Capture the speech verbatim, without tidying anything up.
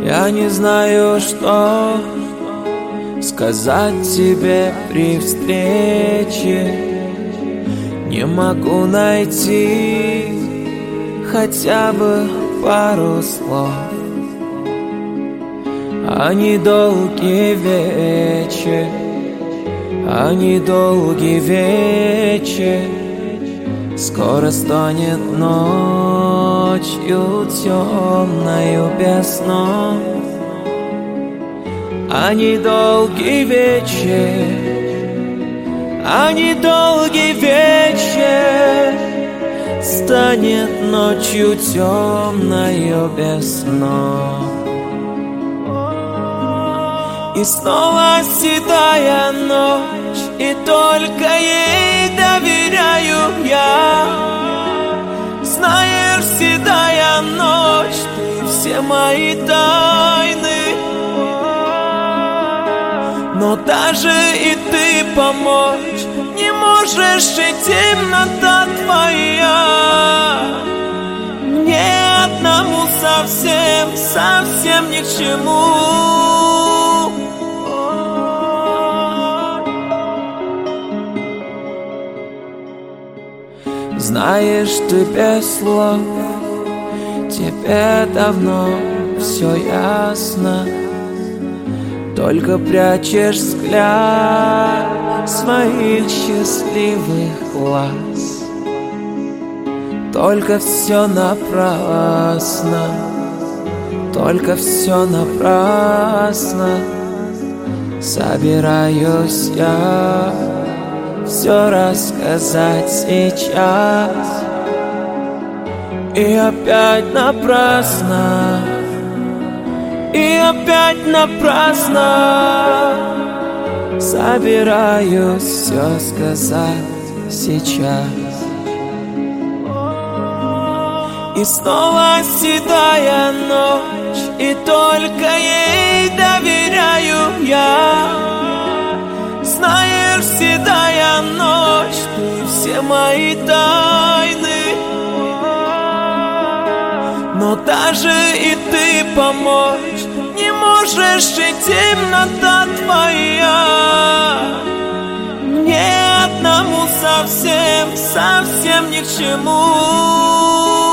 Я не знаю, что сказать тебе при встрече. Не могу найти хотя бы пару слов. Они долгий вечер, они долгий вечер. Скоро станет ночью темною без сна. Они долгий вечер, они долгий вечер. Станет ночью темною без сна. И снова седая ночь, и только ей доверяю я. Знаешь, седая ночь, ты все мои тайны. Но даже и ты помочь не можешь, и темнота твоя мне одному совсем, совсем ни к чему. Знаешь, ты без слов, тебе давно все ясно. Только прячешь взгляд своих счастливых глаз. Только все напрасно, только все напрасно. Собираюсь я все рассказать сейчас. И опять напрасно, и опять напрасно. Собираюсь все сказать сейчас. И снова седая ночь, и только ей доверяю я. Знаешь, седая ночь, ты все мои тайны. Но даже и ты помочь не можешь, и темнота твоя мне одному совсем, совсем ни к чему.